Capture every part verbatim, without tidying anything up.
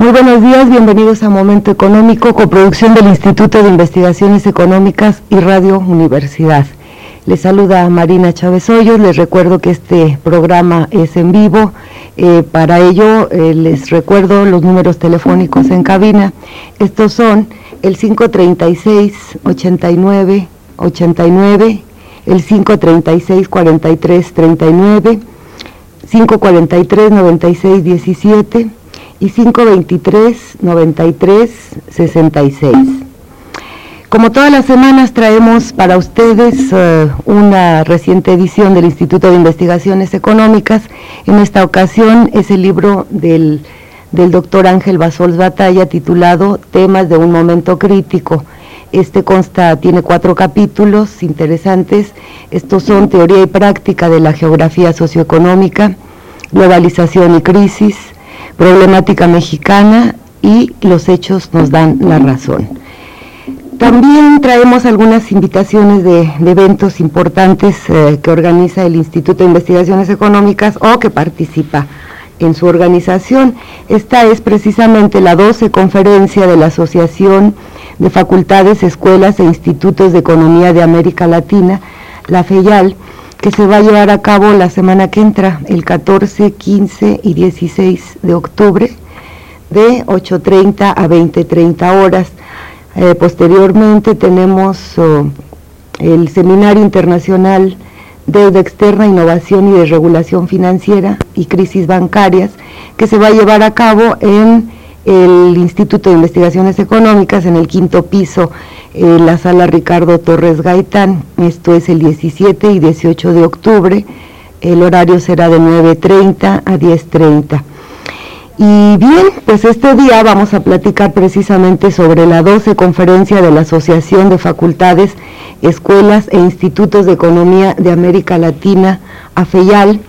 Muy buenos días, bienvenidos a Momento Económico, coproducción del Instituto de Investigaciones Económicas y Radio Universidad. Les saluda Marina Chávez Hoyos. Les recuerdo que este programa es en vivo. Eh, para ello eh, les recuerdo los números telefónicos en cabina. Estos son el cinco treinta y seis, ochenta y nueve, ochenta y nueve, el cinco treinta y seis, cuarenta y tres, treinta y nueve, cinco cuarenta y tres, noventa y seis, diecisiete y cinco veintitrés, noventa y tres, sesenta y seis. Como todas las semanas traemos para ustedes uh, una reciente edición del Instituto de Investigaciones Económicas. En esta ocasión es el libro del, del doctor Ángel Bassols Batalla titulado Temas de un momento crítico. Este consta, tiene cuatro capítulos interesantes. Estos son Teoría y Práctica de la Geografía Socioeconómica, Globalización y Crisis, Problemática Mexicana y Los Hechos nos dan la razón. También traemos algunas invitaciones de, de eventos importantes eh, que organiza el Instituto de Investigaciones Económicas o que participa en su organización. Esta es precisamente la doce conferencia de la Asociación de Facultades, Escuelas e Institutos de Economía de América Latina, la FEYAL, que se va a llevar a cabo la semana que entra, el catorce, quince y dieciséis de octubre, de ocho treinta a veinte treinta horas. Eh, posteriormente tenemos oh, el Seminario Internacional Deuda Externa, Innovación y Desregulación Financiera y Crisis Bancarias, que se va a llevar a cabo en el Instituto de Investigaciones Económicas, en el quinto piso, en la sala Ricardo Torres Gaitán. Esto es el diecisiete y dieciocho de octubre, el horario será de nueve treinta a diez treinta. Y bien, pues este día vamos a platicar precisamente sobre la doce conferencia de la Asociación de Facultades, Escuelas e Institutos de Economía de América Latina, AFEYAL,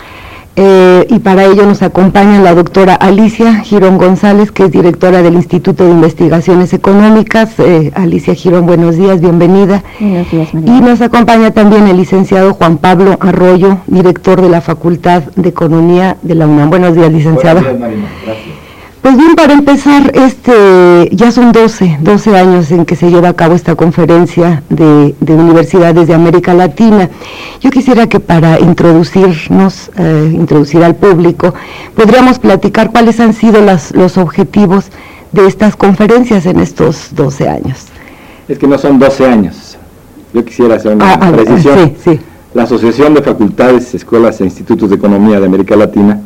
eh, y para ello nos acompaña la doctora Alicia Girón González, que es directora del Instituto de Investigaciones Económicas. Eh, Alicia Girón, buenos días, bienvenida. Buenos días, María. Y nos acompaña también el licenciado Juan Pablo Arroyo, director de la Facultad de Economía de la UNAM. Buenos días, licenciado. Buenos días, Marina, gracias. Pues bien, para empezar, este, ya son doce, doce años en que se lleva a cabo esta conferencia de, de universidades de América Latina. Yo quisiera que para introducirnos, eh, introducir al público, podríamos platicar cuáles han sido las, los objetivos de estas conferencias en estos doce años. Es que no son doce años, yo quisiera hacer una ah, precisión. Ah, sí, sí. La Asociación de Facultades, Escuelas e Institutos de Economía de América Latina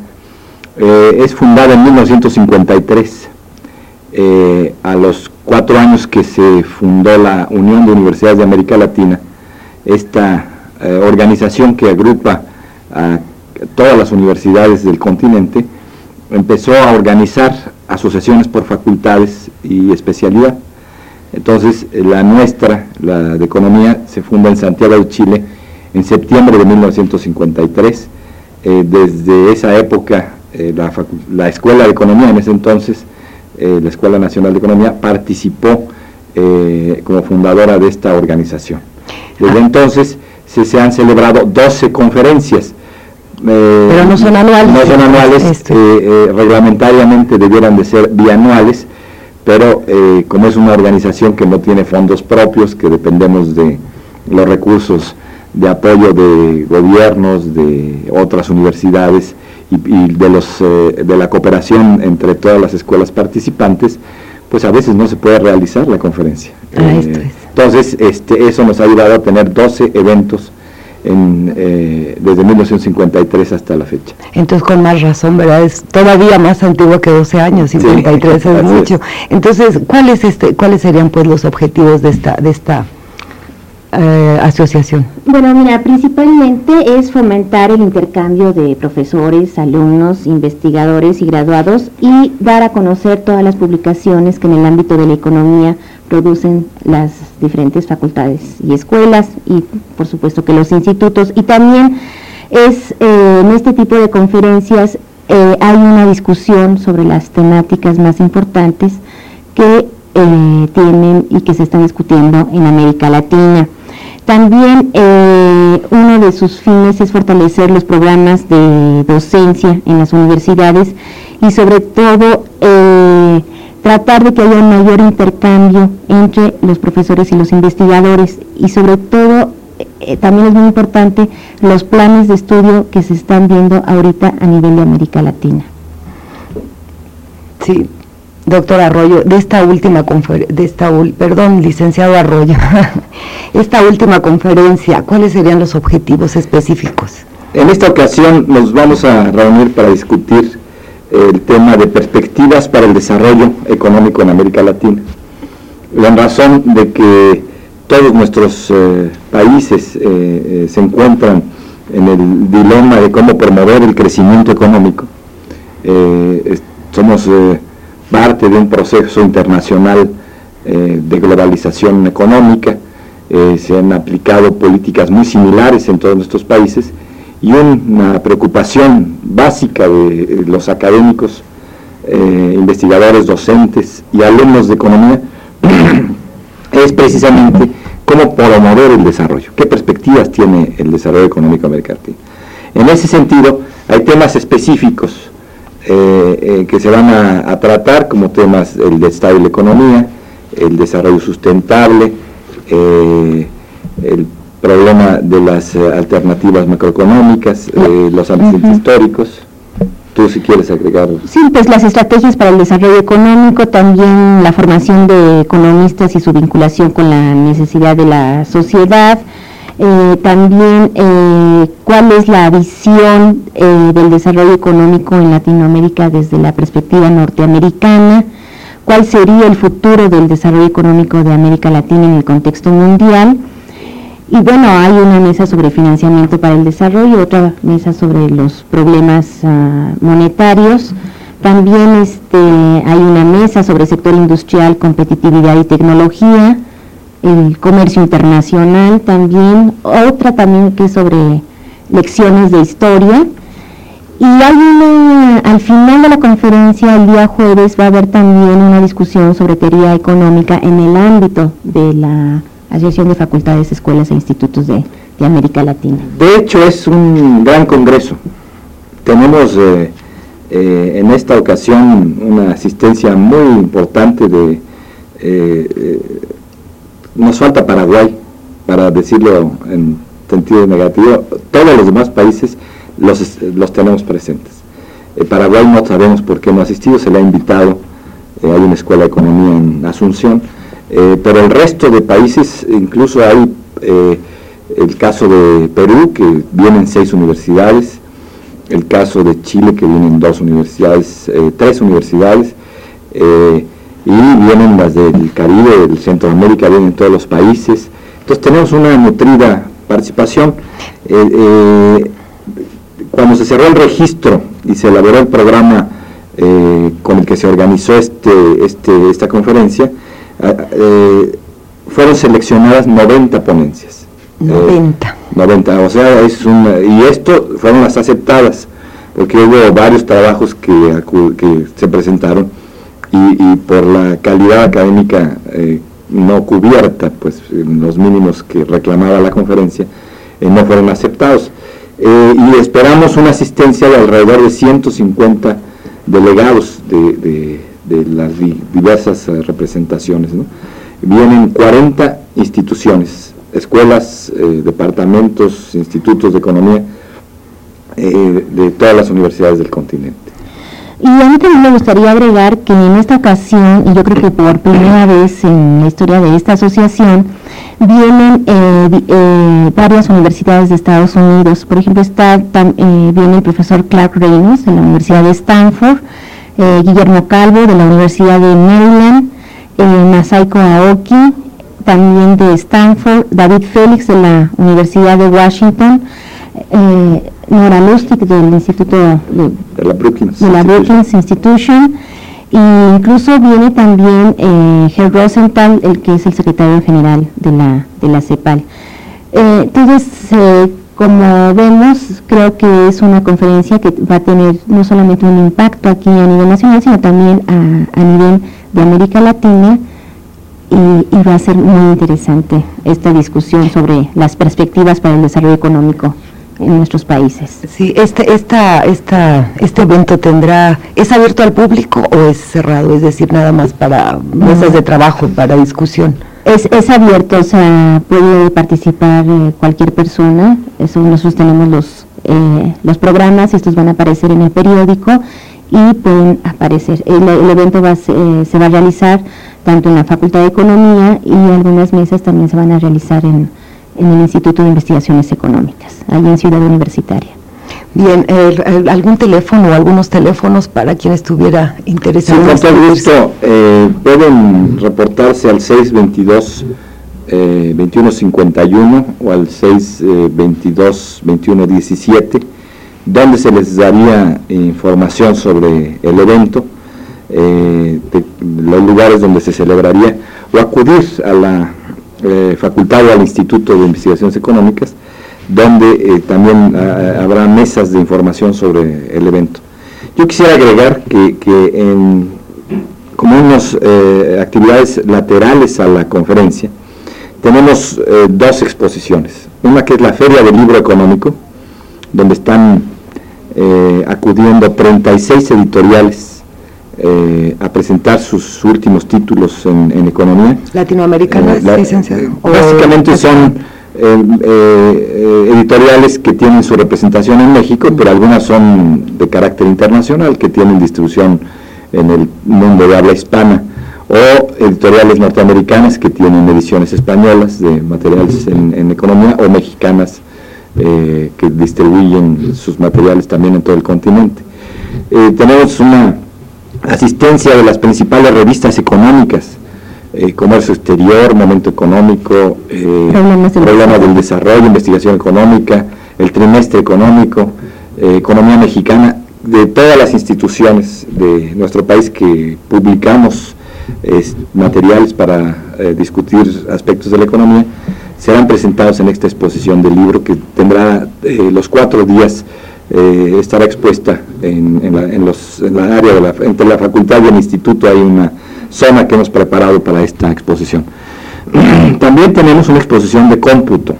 Eh, es fundada en mil novecientos cincuenta y tres, eh, a los cuatro años que se fundó la Unión de Universidades de América Latina, esta eh, organización que agrupa a todas las universidades del continente, empezó a organizar asociaciones por facultades y especialidad. Entonces, la nuestra, la de Economía, se funda en Santiago de Chile en septiembre de mil novecientos cincuenta y tres. Eh, desde esa época, Eh, la, la Escuela de Economía, en ese entonces, eh, la Escuela Nacional de Economía, participó eh, como fundadora de esta organización. Desde entonces se, se han celebrado doce conferencias. Eh, Pero no son anuales. No son anuales, este. eh, eh, reglamentariamente debieran de ser bianuales, pero eh, como es una organización que no tiene fondos propios, que dependemos de los recursos de apoyo de gobiernos, de otras universidades, y, y de, los, eh, de la cooperación entre todas las escuelas participantes, pues a veces no se puede realizar la conferencia. Ah, eh, esto es. Entonces, este, eso nos ha ayudado a tener doce eventos en, eh, desde mil novecientos cincuenta y tres hasta la fecha. Entonces, con más razón, ¿verdad? Es todavía más antiguo que doce años, cincuenta y tres sí, es mucho. Es. Entonces, ¿cuáles, este, ¿cuáles serían pues los objetivos de esta, de esta Eh, asociación? Bueno, mira, principalmente es fomentar el intercambio de profesores, alumnos, investigadores y graduados y dar a conocer todas las publicaciones que en el ámbito de la economía producen las diferentes facultades y escuelas y por supuesto que los institutos. Y también es eh, en este tipo de conferencias eh, hay una discusión sobre las temáticas más importantes que eh, tienen y que se están discutiendo en América Latina. También eh, uno de sus fines es fortalecer los programas de docencia en las universidades y sobre todo eh, tratar de que haya un mayor intercambio entre los profesores y los investigadores, y sobre todo eh, también es muy importante los planes de estudio que se están viendo ahorita a nivel de América Latina. Sí, doctor Arroyo, de esta última conferencia, de esta, perdón, licenciado Arroyo, esta última conferencia, ¿cuáles serían los objetivos específicos? En esta ocasión nos vamos a reunir para discutir el tema de perspectivas para el desarrollo económico en América Latina. En razón de que todos nuestros eh, países eh, eh, se encuentran en el dilema de cómo promover el crecimiento económico. Eh, somos eh, parte de un proceso internacional eh, de globalización económica, eh, se han aplicado políticas muy similares en todos nuestros países, y una preocupación básica de eh, los académicos, eh, investigadores, docentes y alumnos de economía es precisamente cómo promover el desarrollo, qué perspectivas tiene el desarrollo económico de América Latina. En ese sentido, hay temas específicos eh, eh, que se van a, a tratar, como temas el estado de la economía, el desarrollo sustentable, eh, el problema de las eh, alternativas macroeconómicas, eh, los antecedentes uh-huh. históricos. Tú, si quieres agregar. Sí, pues las estrategias para el desarrollo económico, también la formación de economistas y su vinculación con la necesidad de la sociedad, eh, también eh, cuál es la visión eh, del desarrollo económico en Latinoamérica desde la perspectiva norteamericana, cuál sería el futuro del desarrollo económico de América Latina en el contexto mundial. Y bueno, hay una mesa sobre financiamiento para el desarrollo, otra mesa sobre los problemas uh, monetarios. También este, hay una mesa sobre sector industrial, competitividad y tecnología, el comercio internacional también, otra también que es sobre lecciones de historia. Y hay una, al final de la conferencia, el día jueves, va a haber también una discusión sobre teoría económica en el ámbito de la Asociación de Facultades, Escuelas e Institutos de, de América Latina. De hecho, es un gran congreso. Tenemos eh, eh, en esta ocasión una asistencia muy importante de... Eh, eh, nos falta Paraguay, para decirlo en sentido negativo. Todos los demás países los, los tenemos presentes. Eh, Paraguay no sabemos por qué no ha asistido, se le ha invitado, eh, hay una escuela de economía en Asunción. Eh, pero el resto de países, incluso hay eh, el caso de Perú, que vienen seis universidades, el caso de Chile, que vienen dos universidades, eh, tres universidades, eh, y vienen las del Caribe, del Centroamérica, vienen todos los países. Entonces tenemos una nutrida participación. Eh, eh, cuando se cerró el registro y se elaboró el programa eh, con el que se organizó este, este, esta conferencia, Eh, fueron seleccionadas noventa ponencias. noventa. Eh, noventa, o sea, es una, y esto fueron las aceptadas, porque hubo varios trabajos que, que se presentaron y, y por la calidad académica eh, no cubierta, pues los mínimos que reclamaba la conferencia, eh, no fueron aceptados. Eh, y esperamos una asistencia de alrededor de ciento cincuenta delegados de, de de las diversas uh, representaciones, ¿no? Vienen cuarenta instituciones, escuelas, eh, departamentos, institutos de economía, eh, de todas las universidades del continente. Y a mí también me gustaría agregar que en esta ocasión, y yo creo que por primera vez en la historia de esta asociación, vienen eh, eh, varias universidades de Estados Unidos. Por ejemplo, está tam, eh, viene el profesor Clark Reynolds de la Universidad de Stanford, Eh, Guillermo Calvo de la Universidad de Maryland, eh, Masahiko Aoki también de Stanford, David Félix de la Universidad de Washington, eh, Nora Lustig del Instituto de, de la Brookings, de la Brookings Institution, e incluso viene también eh, Herr Rosenthal, el que es el secretario general de la, de la CEPAL. Eh, entonces, eh, como vemos, creo que es una conferencia que va a tener no solamente un impacto aquí a nivel nacional, sino también a, a nivel de América Latina, y, y va a ser muy interesante esta discusión sobre las perspectivas para el desarrollo económico en nuestros países. Sí, este, esta, esta, este evento tendrá, ¿es abierto al público o es cerrado? Es decir, nada más para mesas de trabajo, para discusión. Es, es abierto, o sea, puede participar eh, cualquier persona. Eso, nosotros tenemos los, eh, los programas, estos van a aparecer en el periódico y pueden aparecer. El, el evento va, eh, se va a realizar tanto en la Facultad de Economía y algunas mesas también se van a realizar en en el Instituto de Investigaciones Económicas, allí en Ciudad Universitaria. Bien, eh, ¿algún teléfono o algunos teléfonos para quien estuviera interesado? Sí, con todo gusto, eh, pueden reportarse al seis veintidós, eh, veintiuno cincuenta y uno o al seis veintidós, veintiuno diecisiete, donde se les daría información sobre el evento, eh, de los lugares donde se celebraría, o acudir a la Eh, facultad o al Instituto de Investigaciones Económicas, donde eh, también a, habrá mesas de información sobre el evento. Yo quisiera agregar que, que en, como unas eh, actividades laterales a la conferencia, tenemos eh, dos exposiciones. Una que es la Feria del Libro Económico, donde están eh, acudiendo treinta y seis editoriales Eh, a presentar sus últimos títulos en, en economía. ¿Latinoamericanas, eh, la, licenciado? Eh, básicamente son eh, eh, editoriales que tienen su representación en México, pero algunas son de carácter internacional, que tienen distribución en el mundo de habla hispana, o editoriales norteamericanas que tienen ediciones españolas de materiales en, en economía, o mexicanas eh, que distribuyen sus materiales también en todo el continente. Eh, tenemos una asistencia de las principales revistas económicas, eh, Comercio Exterior, Momento Económico, eh, Problemas del Problema del Desarrollo, Investigación Económica, el Trimestre Económico, eh, Economía Mexicana, de todas las instituciones de nuestro país que publicamos eh, materiales para eh, discutir aspectos de la economía, serán presentados en esta exposición del libro que tendrá eh, los cuatro días. Eh, estará expuesta en, en, la, en, los, en la área de la, entre la facultad y el instituto. Hay una zona que hemos preparado para esta exposición. También tenemos una exposición de cómputo.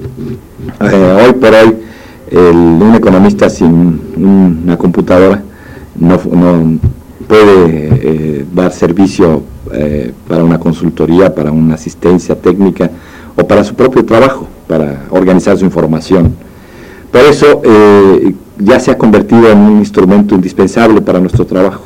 Eh, hoy por hoy el, un economista sin una computadora no, no puede eh, dar servicio eh, para una consultoría, para una asistencia técnica o para su propio trabajo, para organizar su información. Por eso eh, ya se ha convertido en un instrumento indispensable para nuestro trabajo.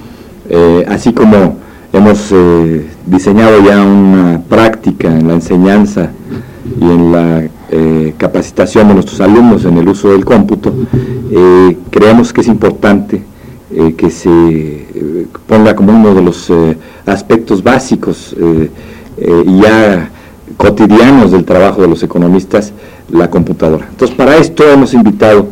Eh, así como hemos eh, diseñado ya una práctica en la enseñanza y en la eh, capacitación de nuestros alumnos en el uso del cómputo, eh, creemos que es importante eh, que se eh, ponga como uno de los eh, aspectos básicos eh, eh, y ya cotidianos del trabajo de los economistas, la computadora. Entonces, para esto hemos invitado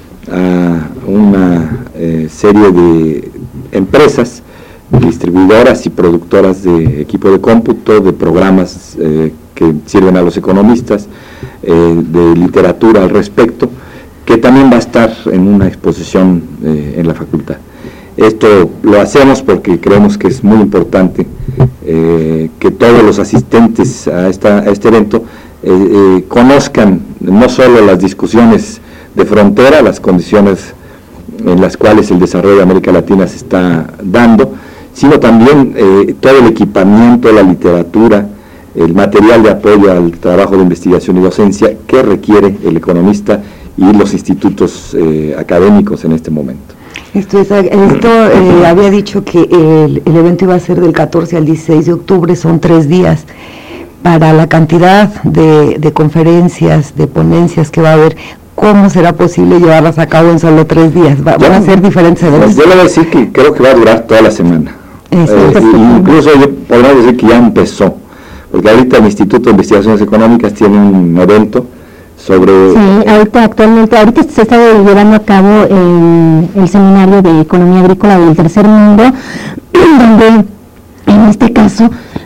a una eh, serie de empresas, distribuidoras y productoras de equipo de cómputo, de programas eh, que sirven a los economistas, eh, de literatura al respecto, que también va a estar en una exposición eh, en la facultad. Esto lo hacemos porque creemos que es muy importante eh, que todos los asistentes a, esta, a este evento eh, eh, conozcan no solo las discusiones de frontera, las condiciones en las cuales el desarrollo de América Latina se está dando, sino también eh, todo el equipamiento, la literatura, el material de apoyo al trabajo de investigación y docencia que requiere el economista y los institutos eh, académicos en este momento. Esto, es, esto eh, había dicho que el, el evento iba a ser del catorce al dieciséis de octubre, son tres días. Para la cantidad de, de conferencias, de ponencias que va a haber, ¿cómo será posible llevarlas a cabo en solo tres días? ¿Va, ¿Van a ser diferentes eventos? Yo le voy a decir que creo que va a durar toda la semana. Eh, incluso yo podría decir que ya empezó, porque ahorita el Instituto de Investigaciones Económicas tiene un evento sobre... Sí, ahorita actualmente, ahorita se está llevando a cabo el, el seminario de Economía Agrícola del Tercer Mundo, donde en este caso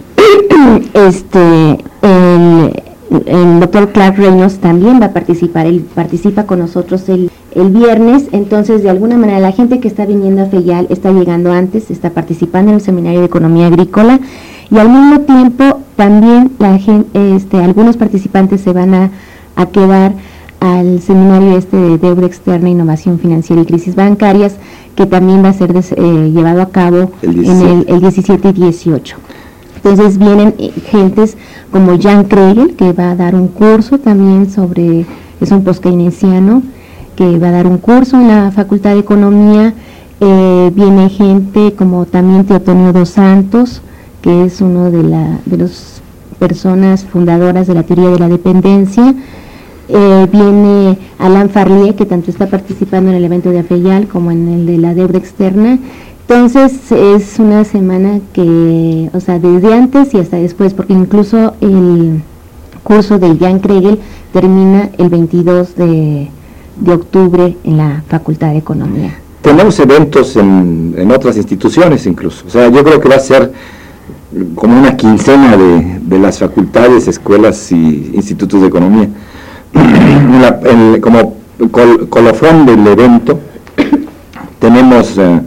este el, el doctor Clark Reynolds también va a participar, él participa con nosotros el, el viernes. Entonces de alguna manera la gente que está viniendo a FEYAL está llegando antes, está participando en el seminario de Economía Agrícola, Y al mismo tiempo también la gente, este, algunos participantes se van a, a quedar al seminario este de deuda externa, innovación financiera y crisis bancarias, que también va a ser des, eh, llevado a cabo el en el, el diecisiete y dieciocho. Entonces vienen eh, gentes como Jan Kregel, que va a dar un curso también sobre, es un post-keynesiano, que va a dar un curso en la Facultad de Economía. Eh, viene gente como también Teotonio dos Santos, que es uno de, la, de las personas fundadoras de la teoría de la dependencia. Eh, viene Alain Farlier, que tanto está participando en el evento de AFEYAL como en el de la deuda externa. Entonces es una semana que, o sea, desde antes y hasta después, porque incluso el curso de Jan Kregel termina el veintidós de octubre en la Facultad de Economía. Tenemos eventos en, en otras instituciones incluso, o sea, yo creo que va a ser como una quincena de, de las facultades, escuelas y institutos de economía. La, el, como col, colofón del evento tenemos eh,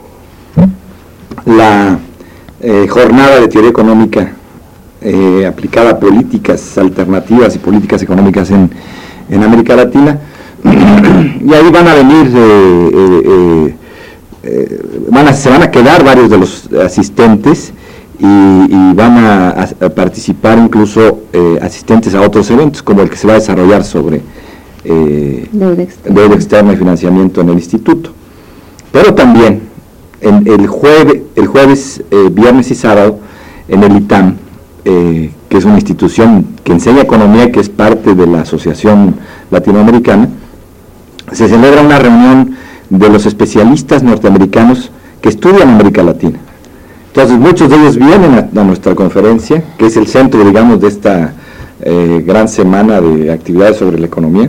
la eh, jornada de teoría económica eh, aplicada a políticas alternativas y políticas económicas en, en América Latina, y ahí van a venir eh, eh, eh, eh, van a, se van a quedar varios de los asistentes y, y van a, a participar incluso eh, asistentes a otros eventos, como el que se va a desarrollar sobre eh, deuda, externa. deuda externa y financiamiento en el instituto. Pero también en el, jueves, el jueves, eh, viernes y sábado en el I T A M, eh, que es una institución que enseña economía, que es parte de la Asociación Latinoamericana, se celebra una reunión de los especialistas norteamericanos que estudian América Latina. Entonces muchos de ellos vienen a, a nuestra conferencia, que es el centro, digamos, de esta eh, gran semana de actividades sobre la economía,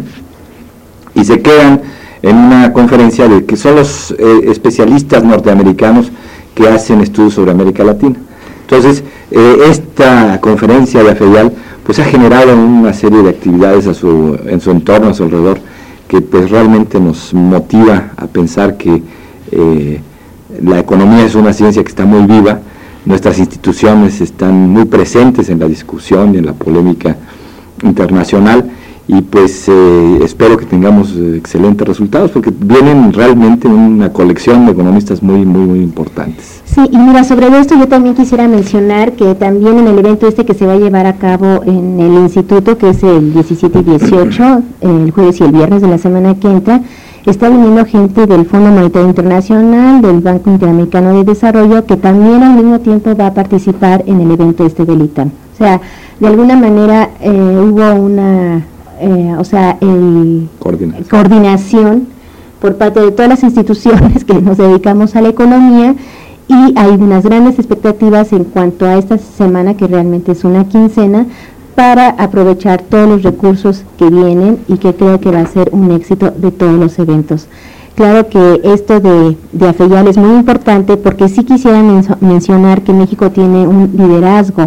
y se quedan en una conferencia de que son los eh, especialistas norteamericanos que hacen estudios sobre América Latina. Entonces, eh, esta conferencia de AFEYAL pues ha generado una serie de actividades a su, en su entorno, a su alrededor, que pues realmente nos motiva a pensar que eh, la economía es una ciencia que está muy viva, nuestras instituciones están muy presentes en la discusión y en la polémica internacional, y pues eh, espero que tengamos eh, excelentes resultados, porque vienen realmente una colección de economistas muy, muy, muy importantes. Sí, y mira, sobre esto yo también quisiera mencionar que también en el evento este que se va a llevar a cabo en el instituto, que es el diecisiete y dieciocho, el jueves y el viernes de la semana que entra, está viniendo gente del Fondo Monetario Internacional, del Banco Interamericano de Desarrollo, que también al mismo tiempo va a participar en el evento este del I T A M. O sea, de alguna manera eh, hubo una... Eh, o sea, el coordinación. coordinación por parte de todas las instituciones que nos dedicamos a la economía, y hay unas grandes expectativas en cuanto a esta semana, que realmente es una quincena, para aprovechar todos los recursos que vienen, y que creo que va a ser un éxito de todos los eventos. Claro que esto de, de AFEYAL es muy importante, porque sí quisiera men mencionar que México tiene un liderazgo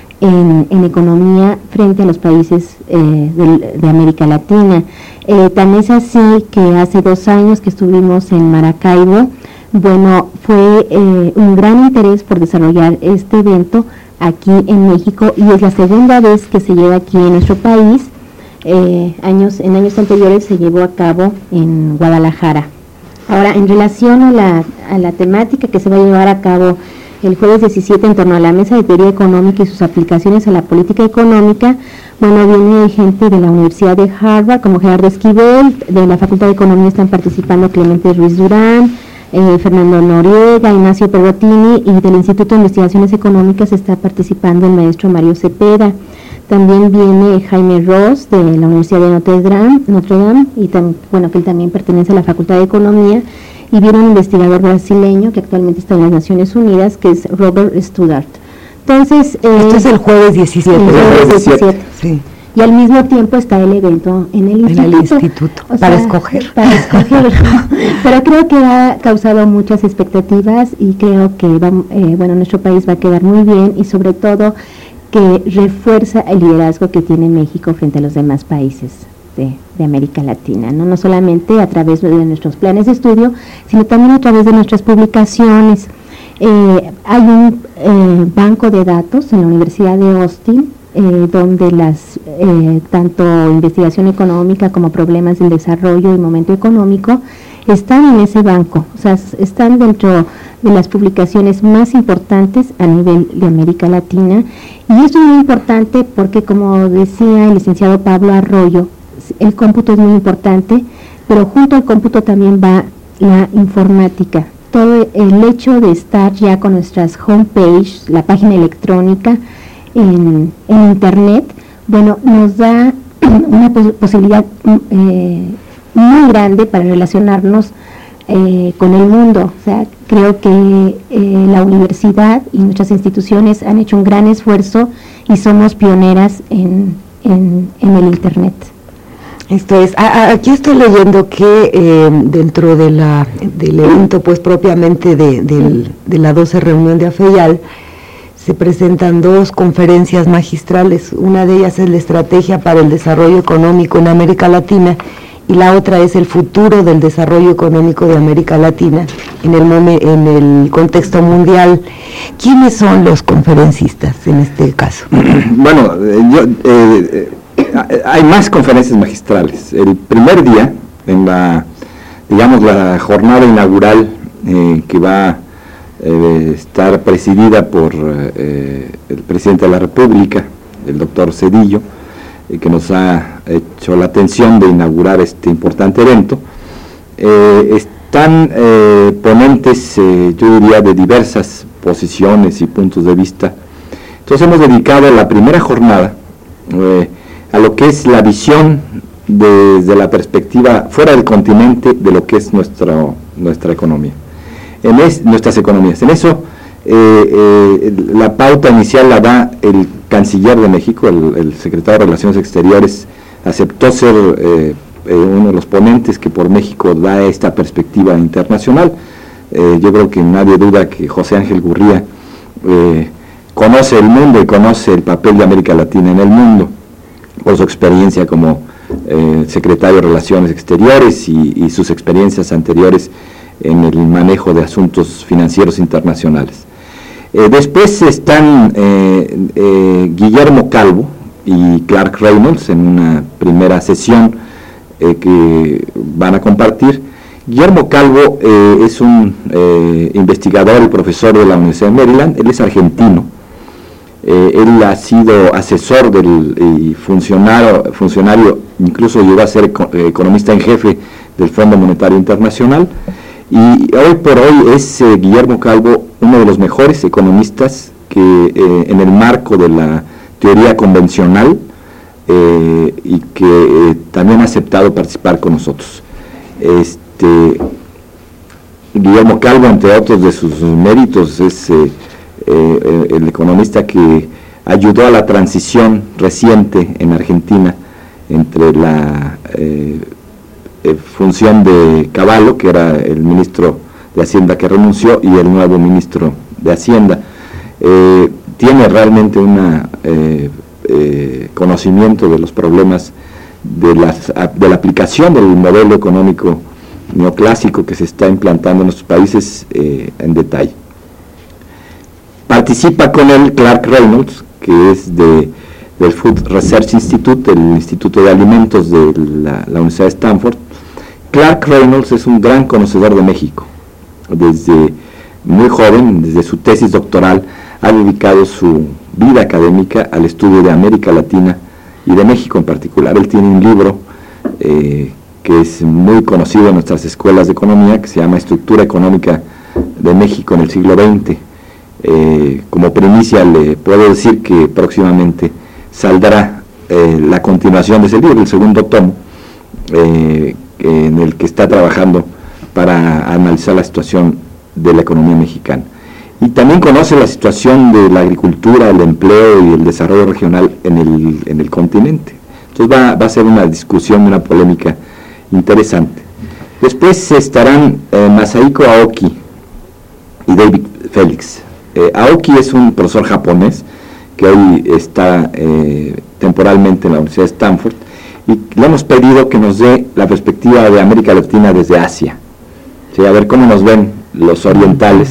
En, en economía frente a los países eh, de, de América Latina. Eh, tan es así que hace dos años que estuvimos en Maracaibo, bueno, fue eh, un gran interés por desarrollar este evento aquí en México, y es la segunda vez que se lleva aquí en nuestro país. Eh, años, en años anteriores se llevó a cabo en Guadalajara. Ahora, en relación a la, a la temática que se va a llevar a cabo el jueves diecisiete en torno a la mesa de teoría económica y sus aplicaciones a la política económica, bueno, viene gente de la Universidad de Harvard, como Gerardo Esquivel. De la Facultad de Economía están participando Clemente Ruiz Durán, eh, Fernando Noriega, Ignacio Perrotini, y del Instituto de Investigaciones Económicas está participando el maestro Mario Cepeda. También viene Jaime Ross de la Universidad de Notre Dame, Notre Dame y tam, bueno, que él también pertenece a la Facultad de Economía. Y viene un investigador brasileño que actualmente está en las Naciones Unidas, que es Robert Studart. Entonces, eh, esto es el jueves diecisiete. El jueves diecisiete. Sí. Y al mismo tiempo está el evento en el instituto. En el instituto, o para sea, escoger. Para escoger. Pero creo que ha causado muchas expectativas, y creo que va, eh, bueno, nuestro país va a quedar muy bien, y sobre todo que refuerza el liderazgo que tiene México frente a los demás países De, de América Latina, ¿no? No solamente a través de nuestros planes de estudio, sino también a través de nuestras publicaciones. Eh, hay un eh, banco de datos en la Universidad de Austin, eh, donde las eh, tanto investigación económica como problemas del desarrollo y momento económico están en ese banco, o sea, están dentro de las publicaciones más importantes a nivel de América Latina, y esto es muy importante porque, como decía el licenciado Pablo Arroyo, el cómputo es muy importante, pero junto al cómputo también va la informática. Todo el hecho de estar ya con nuestras homepage, la página electrónica en, en internet, bueno, nos da una pos posibilidad eh, muy grande para relacionarnos eh, con el mundo. O sea, creo que eh, la universidad y nuestras instituciones han hecho un gran esfuerzo y somos pioneras en, en, en el internet. Esto es, a, a, aquí estoy leyendo que eh, dentro de la, del evento, pues propiamente de, de, de la doce reunión de AFEIAL, se presentan dos conferencias magistrales. Una de ellas es la estrategia para el desarrollo económico en América Latina, y la otra es el futuro del desarrollo económico de América Latina en el, en el contexto mundial. ¿Quiénes son los conferencistas en este caso? Bueno, yo... Eh, hay más conferencias magistrales. El primer día, en la, digamos, la jornada inaugural, eh, que va a eh, estar presidida por eh, el presidente de la República, el doctor Zedillo, eh, que nos ha hecho la atención de inaugurar este importante evento, eh, están eh, ponentes, eh, yo diría, de diversas posiciones y puntos de vista. Entonces hemos dedicado la primera jornada eh, a lo que es la visión desde la perspectiva fuera del continente de lo que es nuestra, nuestra economía, en es, nuestras economías. En eso, eh, eh, la pauta inicial la da el canciller de México, el, el secretario de Relaciones Exteriores, aceptó ser eh, eh, uno de los ponentes que por México da esta perspectiva internacional. Eh, yo creo que nadie duda que José Ángel Gurría eh, conoce el mundo y conoce el papel de América Latina en el mundo, por su experiencia como eh, secretario de Relaciones Exteriores y, y sus experiencias anteriores en el manejo de asuntos financieros internacionales. Eh, después están eh, eh, Guillermo Calvo y Clark Reynolds en una primera sesión eh, que van a compartir. Guillermo Calvo eh, es un eh, investigador y profesor de la Universidad de Maryland. Él es argentino. Eh, él ha sido asesor del y funcionario, funcionario, incluso llegó a ser eco, eh, economista en jefe del Fondo Monetario Internacional, y hoy por hoy es eh, Guillermo Calvo uno de los mejores economistas que eh, en el marco de la teoría convencional eh, y que eh, también ha aceptado participar con nosotros. Este, Guillermo Calvo, entre otros de sus méritos, es eh, Eh, el economista que ayudó a la transición reciente en Argentina entre la eh, eh, función de Cavallo, que era el ministro de Hacienda que renunció, y el nuevo ministro de Hacienda. Eh, tiene realmente un eh, eh, conocimiento de los problemas de, las, de la aplicación del modelo económico neoclásico que se está implantando en nuestros países eh, en detalle. Participa con él Clark Reynolds, que es de, del Food Research Institute, el Instituto de Alimentos de la, la Universidad de Stanford. Clark Reynolds es un gran conocedor de México. Desde muy joven, desde su tesis doctoral, ha dedicado su vida académica al estudio de América Latina y de México en particular. Él tiene un libro eh, que es muy conocido en nuestras escuelas de economía, que se llama Estructura Económica de México en el siglo veinte. Eh, como primicia le puedo decir que próximamente saldrá eh, la continuación de ese libro, el segundo tomo, eh, en el que está trabajando para analizar la situación de la economía mexicana. Y también conoce la situación de la agricultura, el empleo y el desarrollo regional en el, en el continente. Entonces va, va a ser una discusión, una polémica interesante. Después estarán eh, Masahiko Aoki y David Félix. Eh, Aoki es un profesor japonés que hoy está eh, temporalmente en la Universidad de Stanford, y le hemos pedido que nos dé la perspectiva de América Latina desde Asia, ¿sí? A ver cómo nos ven los orientales. Uh-huh.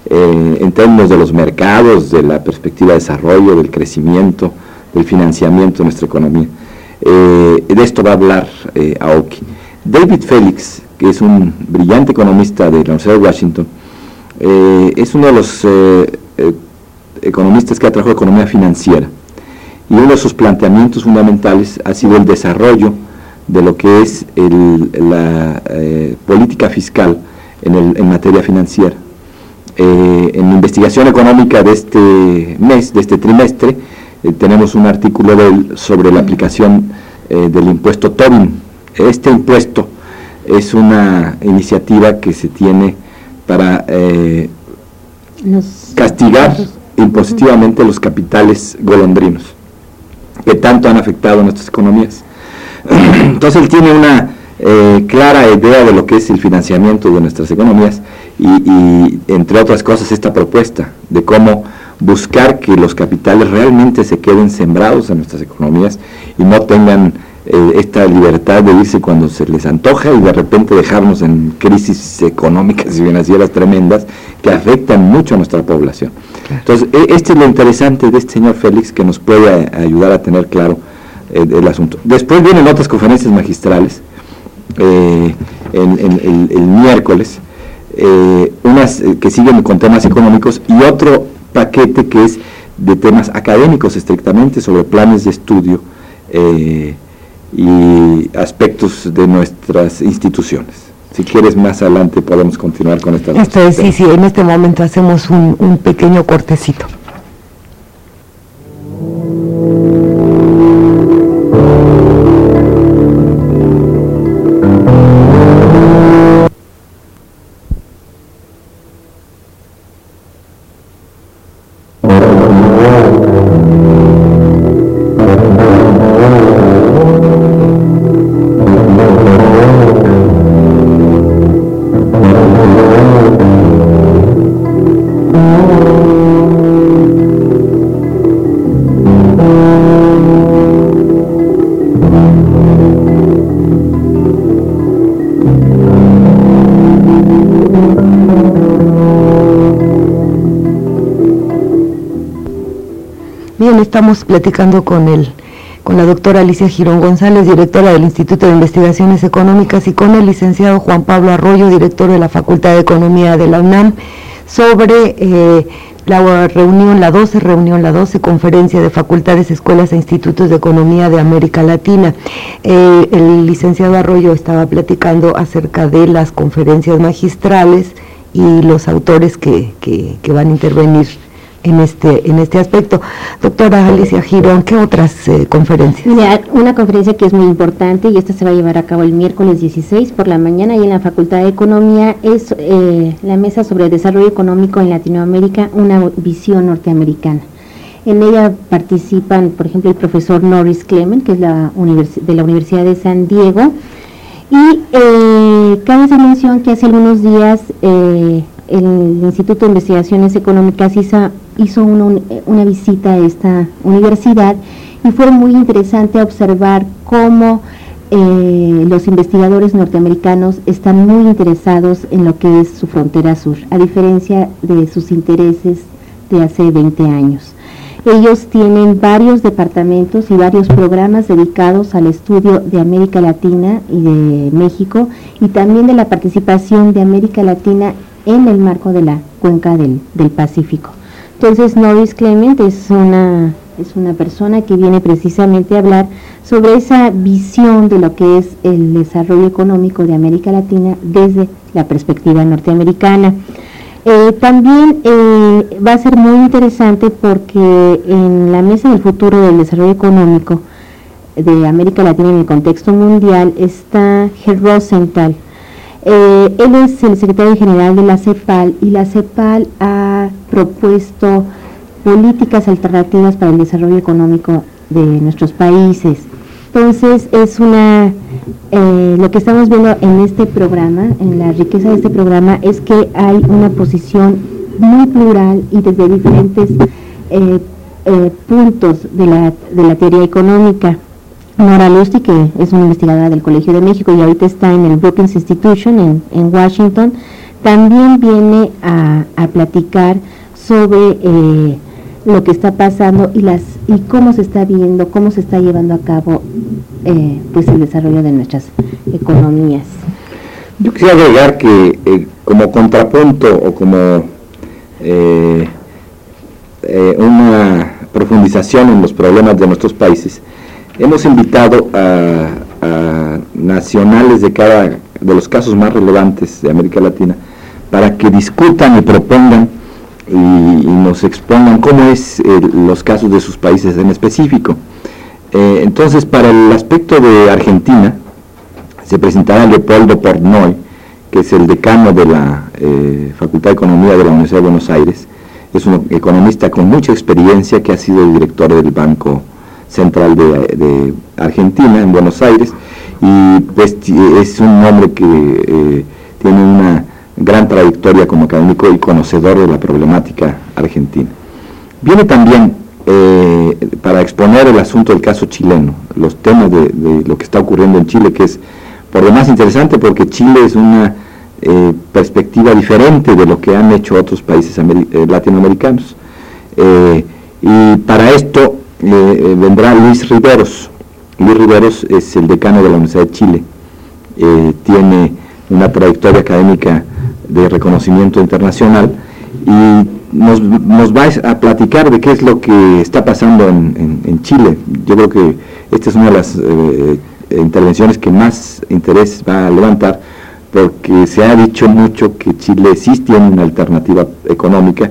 eh, en términos de los mercados, de la perspectiva de desarrollo, del crecimiento, del financiamiento de nuestra economía. Eh, de esto va a hablar eh, Aoki. David Félix, que es un brillante economista de la Universidad de Washington, eh, es uno de los eh, eh, economistas que ha trabajado economía financiera, y uno de sus planteamientos fundamentales ha sido el desarrollo de lo que es el, la eh, política fiscal en, el, en materia financiera. Eh, en la investigación económica de este mes, de este trimestre, eh, tenemos un artículo de él sobre la aplicación eh, del impuesto Tobin. Este impuesto es una iniciativa que se tiene para eh, los castigar los, impositivamente uh-huh. los capitales golondrinos, que tanto han afectado a nuestras economías. Entonces él tiene una eh, clara idea de lo que es el financiamiento de nuestras economías y, y entre otras cosas esta propuesta de cómo buscar que los capitales realmente se queden sembrados en nuestras economías y no tengan eh, esta libertad de irse cuando se les antoja y de repente dejarnos en crisis económicas y financieras tremendas que afectan mucho a nuestra población. Entonces este es lo interesante de este señor Félix, que nos puede ayudar a tener claro eh, el asunto. Después vienen otras conferencias magistrales eh, en, en, el, el miércoles, eh, unas eh, que siguen con temas económicos y otro paquete que es de temas académicos estrictamente, sobre planes de estudio eh, y aspectos de nuestras instituciones. Si quieres, más adelante podemos continuar con esta. Esto es, sí, sí, en este momento hacemos un, un pequeño cortecito. Bien, estamos platicando con el, con la doctora Alicia Girón González, directora del Instituto de Investigaciones Económicas, y con el licenciado Juan Pablo Arroyo, director de la Facultad de Economía de la UNAM, sobre eh, la reunión, la doce, reunión la doce, conferencia de facultades, escuelas e institutos de economía de América Latina. Eh, el licenciado Arroyo estaba platicando acerca de las conferencias magistrales y los autores que, que, que van a intervenir en este en este aspecto. Doctora Alicia Girón, ¿qué otras eh, conferencias? Mira, una conferencia que es muy importante, y esta se va a llevar a cabo el miércoles dieciséis por la mañana, y en la Facultad de Economía, es eh, la mesa sobre desarrollo económico en Latinoamérica, una visión norteamericana. En ella participan, por ejemplo, el profesor Norris Clement, que es la univers- de la Universidad de San Diego, y eh, cabe hacer mención que hace algunos días eh, el Instituto de Investigaciones Económicas hizo, hizo una, una visita a esta universidad, y fue muy interesante observar cómo eh, los investigadores norteamericanos están muy interesados en lo que es su frontera sur, a diferencia de sus intereses de hace veinte años. Ellos tienen varios departamentos y varios programas dedicados al estudio de América Latina y de México, y también de la participación de América Latina en el marco de la cuenca del, del Pacífico. Entonces, Norris Clement es una, es una persona que viene precisamente a hablar sobre esa visión de lo que es el desarrollo económico de América Latina desde la perspectiva norteamericana. Eh, también eh, va a ser muy interesante porque en la Mesa del Futuro del Desarrollo Económico de América Latina en el contexto mundial está Gerd Rosenthal. Eh, él es el secretario general de la CEPAL, y la CEPAL ha propuesto políticas alternativas para el desarrollo económico de nuestros países. Entonces, es una, eh, lo que estamos viendo en este programa, en la riqueza de este programa, es que hay una posición muy plural y desde diferentes eh, eh, puntos de la, de la teoría económica. Nora Lustig, que es una investigadora del Colegio de México y ahorita está en el Brookings Institution en, en Washington, también viene a, a platicar sobre eh, lo que está pasando y las y cómo se está viendo, cómo se está llevando a cabo eh, pues el desarrollo de nuestras economías. Yo quisiera agregar que eh, como contrapunto o como eh, eh, una profundización en los problemas de nuestros países, hemos invitado a, a nacionales de cada de los casos más relevantes de América Latina para que discutan y propongan y, y nos expongan cómo es eh, los casos de sus países en específico. Eh, entonces, para el aspecto de Argentina, se presentará Leopoldo Portnoy, que es el decano de la eh, Facultad de Economía de la Universidad de Buenos Aires. Es un economista con mucha experiencia que ha sido el director del Banco Central de, de Argentina, en Buenos Aires, y pues es un hombre que eh, tiene una gran trayectoria como académico y conocedor de la problemática argentina. Viene también eh, para exponer el asunto del caso chileno, los temas de, de lo que está ocurriendo en Chile, que es por demás interesante porque Chile es una eh, perspectiva diferente de lo que han hecho otros países eh, latinoamericanos. Eh, y para esto eh, vendrá Luis Riveros. Luis Riveros es el decano de la Universidad de Chile, eh, tiene una trayectoria académica de reconocimiento internacional y nos, nos va a platicar de qué es lo que está pasando en, en, en Chile. Yo creo que esta es una de las eh, intervenciones que más interés va a levantar, porque se ha dicho mucho que Chile sí tiene una alternativa económica.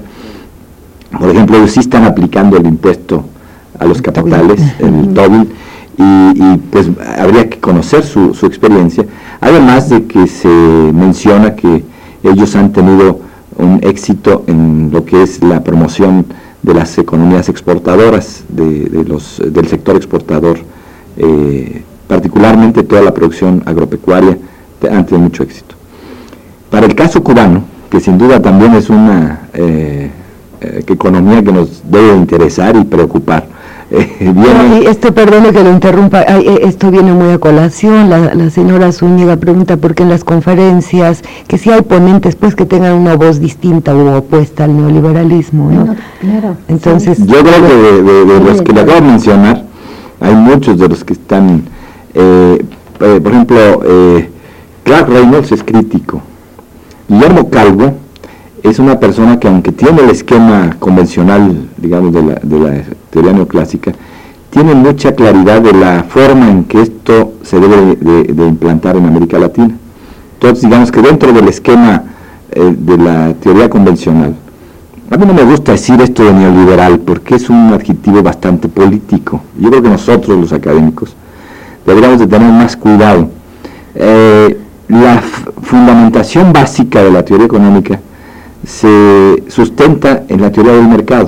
Por ejemplo, ellos sí están aplicando el impuesto a los capitales, el Tobin, y, y pues habría que conocer su, su experiencia, además de que se menciona que ellos han tenido un éxito en lo que es la promoción de las economías exportadoras, de, de los, del sector exportador, eh, particularmente toda la producción agropecuaria, han tenido mucho éxito. Para el caso cubano, que sin duda también es una eh, eh, economía que nos debe interesar y preocupar, Eh, viene... y esto, perdone que lo interrumpa, ay, esto viene muy a colación. La, la señora Zúñiga pregunta por qué en las conferencias, que si hay ponentes pues que tengan una voz distinta o opuesta al neoliberalismo, ¿no? Bueno, claro. Entonces, yo creo que de, de, de los que le acabo de mencionar, hay muchos de los que están, eh, eh, por ejemplo, eh, Clark Reynolds es crítico. Guillermo Calvo es una persona que, aunque tiene el esquema convencional, digamos, de la, de la teoría neoclásica, tiene mucha claridad de la forma en que esto se debe de, de implantar en América Latina. Entonces, digamos que dentro del esquema eh, de la teoría convencional, a mí no me gusta decir esto de neoliberal, porque es un adjetivo bastante político. Yo creo que nosotros, los académicos, deberíamos de tener más cuidado. Eh, la fundamentación básica de la teoría económica se sustenta en la teoría del mercado,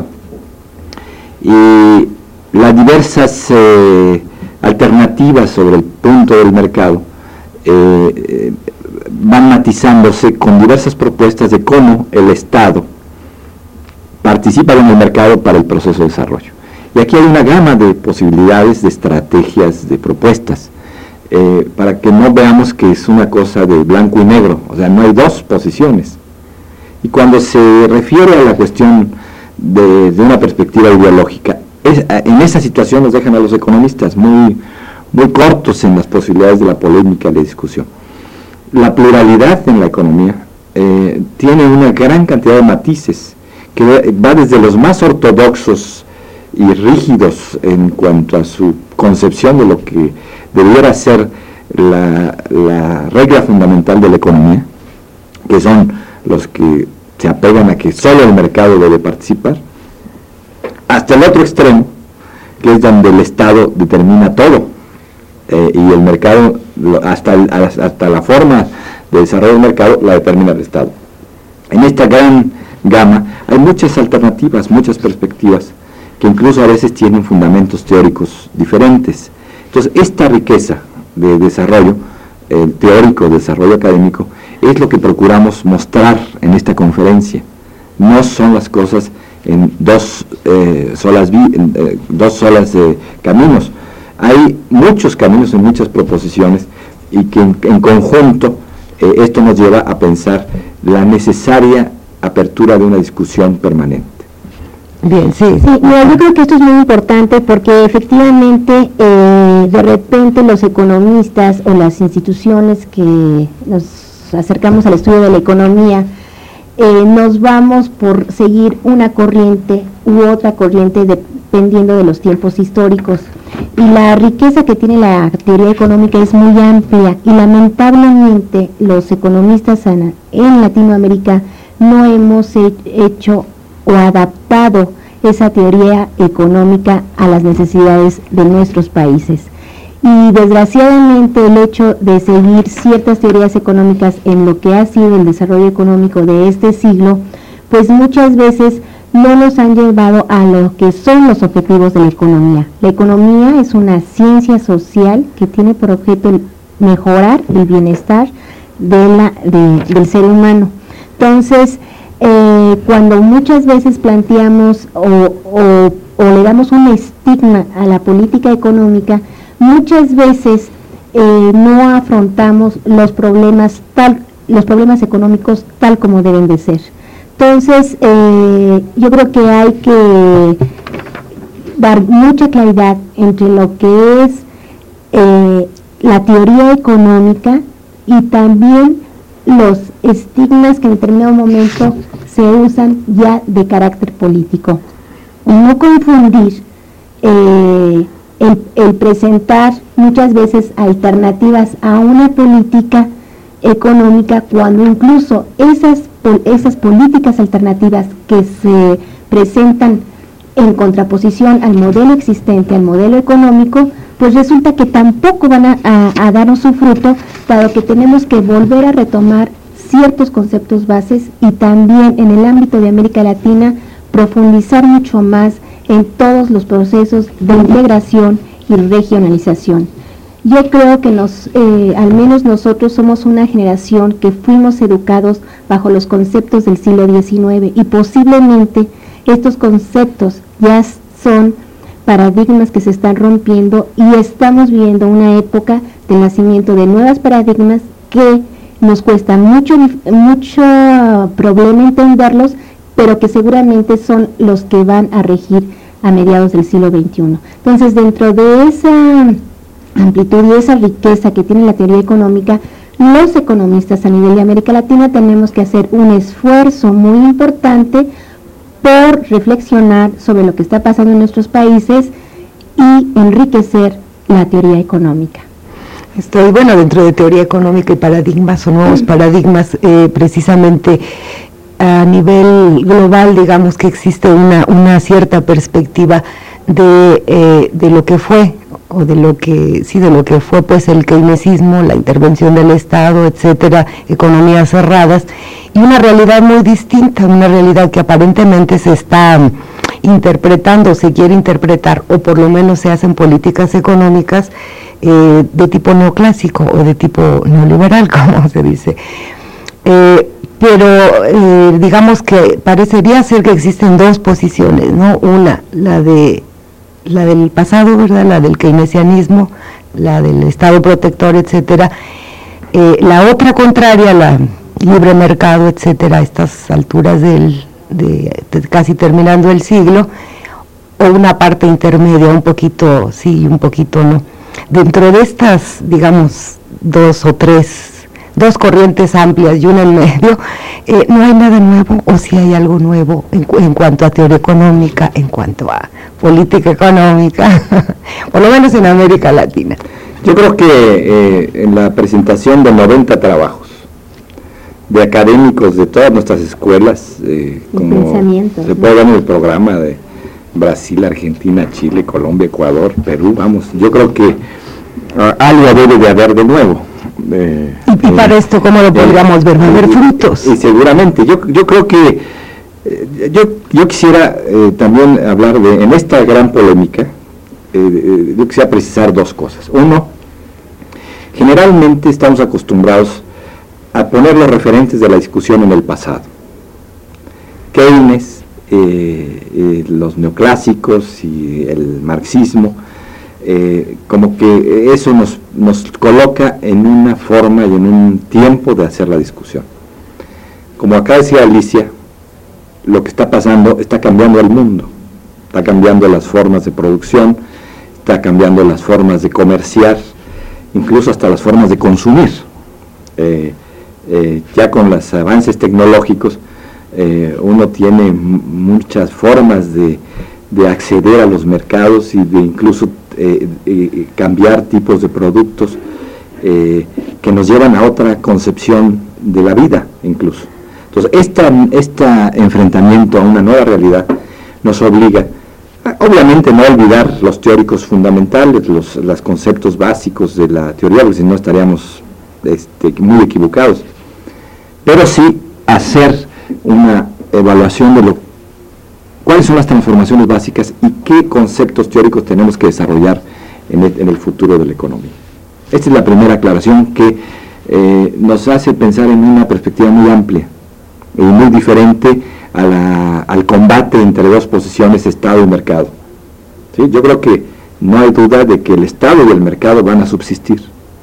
y las diversas eh, alternativas sobre el punto del mercado eh, eh, van matizándose con diversas propuestas de cómo el Estado participa en el mercado para el proceso de desarrollo. Y aquí hay una gama de posibilidades, de estrategias, de propuestas, eh, para que no veamos que es una cosa de blanco y negro, o sea, no hay dos posiciones. Y cuando se refiere a la cuestión de, de una perspectiva ideológica, es, en esa situación nos dejan a los economistas muy, muy cortos en las posibilidades de la polémica y la discusión. La pluralidad en la economía eh, tiene una gran cantidad de matices, que va desde los más ortodoxos y rígidos en cuanto a su concepción de lo que debiera ser la, la regla fundamental de la economía, que son los que se apegan a que solo el mercado debe participar, hasta el otro extremo, que es donde el Estado determina todo, eh, y el mercado, hasta, el, hasta la forma de desarrollo del mercado, la determina el Estado. En esta gran gama hay muchas alternativas, muchas perspectivas, que incluso a veces tienen fundamentos teóricos diferentes. Entonces, esta riqueza de desarrollo eh, teórico, de desarrollo académico, es lo que procuramos mostrar en esta conferencia. No son las cosas en dos eh, solas, vi en, eh, dos solas eh, caminos. Hay muchos caminos en muchas proposiciones, y que en, en conjunto eh, esto nos lleva a pensar la necesaria apertura de una discusión permanente. Bien, sí. Sí, mira, yo creo que esto es muy importante porque efectivamente eh, de repente los economistas o las instituciones que nos acercamos al estudio de la economía eh, nos vamos por seguir una corriente u otra corriente dependiendo de los tiempos históricos. Y la riqueza que tiene la teoría económica es muy amplia y lamentablemente los economistas en, en Latinoamérica no hemos he, hecho o adaptado esa teoría económica a las necesidades de nuestros países. Y desgraciadamente el hecho de seguir ciertas teorías económicas en lo que ha sido el desarrollo económico de este siglo, pues muchas veces no nos han llevado a lo que son los objetivos de la economía. La economía es una ciencia social que tiene por objeto el mejorar el bienestar de la, de, del ser humano. Entonces, eh, cuando muchas veces planteamos o, o, o le damos un estigma a la política económica, muchas veces eh, no afrontamos los problemas tal, los problemas económicos tal como deben de ser. Entonces, eh, yo creo que hay que dar mucha claridad entre lo que es eh, la teoría económica y también los estigmas que en determinado momento se usan ya de carácter político. No confundir eh, el, el presentar muchas veces alternativas a una política económica cuando incluso esas esas políticas alternativas que se presentan en contraposición al modelo existente, al modelo económico, pues resulta que tampoco van a, a, a darnos su fruto, dado que tenemos que volver a retomar ciertos conceptos bases y también en el ámbito de América Latina profundizar mucho más en todos los procesos de integración y regionalización. Yo creo que nos, eh, al menos nosotros somos una generación que fuimos educados bajo los conceptos del siglo diecinueve y posiblemente estos conceptos ya son paradigmas que se están rompiendo y estamos viviendo una época de nacimiento de nuevos paradigmas que nos cuesta mucho, mucho problema entenderlos, pero que seguramente son los que van a regir a mediados del siglo veintiuno. Entonces, dentro de esa amplitud y esa riqueza que tiene la teoría económica, los economistas a nivel de América Latina tenemos que hacer un esfuerzo muy importante por reflexionar sobre lo que está pasando en nuestros países y enriquecer la teoría económica. Estoy, bueno, dentro de teoría económica y paradigmas o nuevos paradigmas, eh, precisamente a nivel global, digamos que existe una, una cierta perspectiva de, eh, de lo que fue, o de lo que, sí, de lo que fue pues el keynesismo, la intervención del Estado, etcétera, economías cerradas, y una realidad muy distinta, una realidad que aparentemente se está um, interpretando, se quiere interpretar, o por lo menos se hacen políticas económicas eh, de tipo neoclásico o de tipo neoliberal, como se dice. Eh, pero eh, digamos que parecería ser que existen dos posiciones, ¿no? Una, la de la del pasado, ¿verdad?, la del keynesianismo, la del Estado protector, etcétera, eh, la otra contraria, la libre mercado, etcétera, a estas alturas del, de, de casi terminando el siglo, o una parte intermedia, un poquito sí, un poquito no. Dentro de estas, digamos, dos o tres, dos corrientes amplias y una en medio, eh, no hay nada nuevo, o si sí hay algo nuevo en, en cuanto a teoría económica, en cuanto a política económica, por lo menos en América Latina. Yo creo que eh, en la presentación de noventa trabajos de académicos de todas nuestras escuelas, eh, como se puede ver en el programa de Brasil, Argentina, Chile, Colombia, Ecuador, Perú, vamos, yo creo que uh, algo debe de haber de nuevo. Eh, y, y para eh, esto, ¿cómo lo podríamos eh, ver? ¿Va a haber frutos? Y, y seguramente, yo, yo creo que eh, yo, yo quisiera eh, también hablar de, en esta gran polémica, eh, eh, yo quisiera precisar dos cosas. Uno, generalmente estamos acostumbrados a poner los referentes de la discusión en el pasado. Keynes, eh, eh, los neoclásicos y el marxismo, eh, como que eso nos, nos coloca en una forma y en un tiempo de hacer la discusión. como acá decía Alicia, lo que está pasando está cambiando el mundo, está cambiando las formas de producción, está cambiando las formas de comerciar, incluso hasta las formas de consumir. Eh, eh, ya con los avances tecnológicos, eh, uno tiene muchas formas de, de acceder a los mercados y de incluso eh, eh, cambiar tipos de productos eh, que nos llevan a otra concepción de la vida incluso. Entonces, esta, este enfrentamiento a una nueva realidad nos obliga, a, obviamente, no olvidar los teóricos fundamentales, los, los conceptos básicos de la teoría, porque si no estaríamos este, muy equivocados, pero sí hacer una evaluación de lo, cuáles son las transformaciones básicas y qué conceptos teóricos tenemos que desarrollar en el, en el futuro de la economía. Esta es la primera aclaración que eh, nos hace pensar en una perspectiva muy amplia y muy diferente a la, al combate entre dos posiciones, Estado y mercado. ¿Sí? Yo creo que no hay duda de que el Estado y el mercado van a subsistir.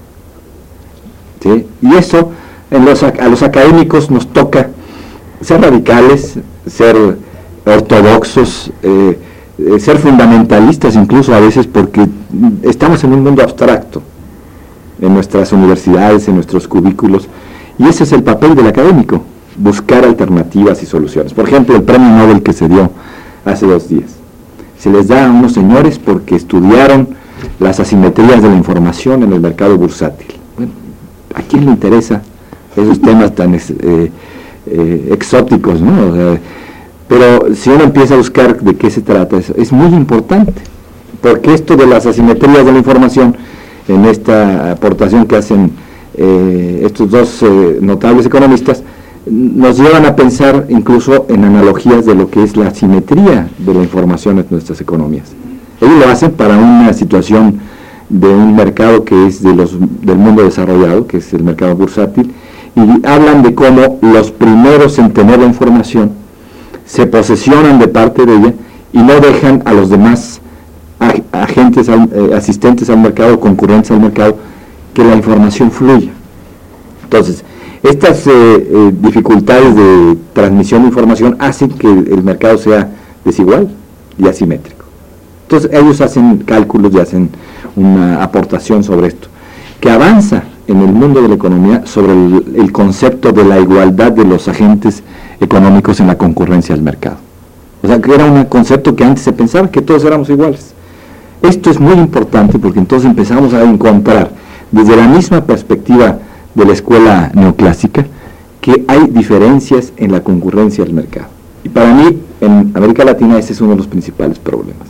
¿Sí? Y eso en los, a los académicos nos toca ser radicales, ser ortodoxos, eh, eh, ser fundamentalistas incluso a veces, porque estamos en un mundo abstracto en nuestras universidades, en nuestros cubículos, y ese es el papel del académico, buscar alternativas y soluciones. Por ejemplo, el premio Nobel que se dio hace dos días, se les da a unos señores porque estudiaron las asimetrías de la información en el mercado bursátil. Bueno, ¿a quién le interesa esos temas tan eh, eh, exóticos, ¿no? O sea, pero si uno empieza a buscar de qué se trata, es, es muy importante, porque esto de las asimetrías de la información, en esta aportación que hacen eh, estos dos eh, notables economistas, nos llevan a pensar incluso en analogías de lo que es la asimetría de la información en nuestras economías. Ellos lo hacen para una situación de un mercado que es de los, del mundo desarrollado, que es el mercado bursátil, y hablan de cómo los primeros en tener la información se posesionan de parte de ella y no dejan a los demás agentes, al, eh, asistentes al mercado, concurrentes al mercado, que la información fluya. Entonces, estas eh, eh, dificultades de transmisión de información hacen que el mercado sea desigual y asimétrico. Entonces, ellos hacen cálculos y hacen una aportación sobre esto, que avanza en el mundo de la economía sobre el, el concepto de la igualdad de los agentes económicos en la concurrencia del mercado. O sea, que era un concepto que antes se pensaba que todos éramos iguales. Esto es muy importante porque entonces empezamos a encontrar, desde la misma perspectiva de la escuela neoclásica, que hay diferencias en la concurrencia del mercado. Y para mí, en América Latina, ese es uno de los principales problemas.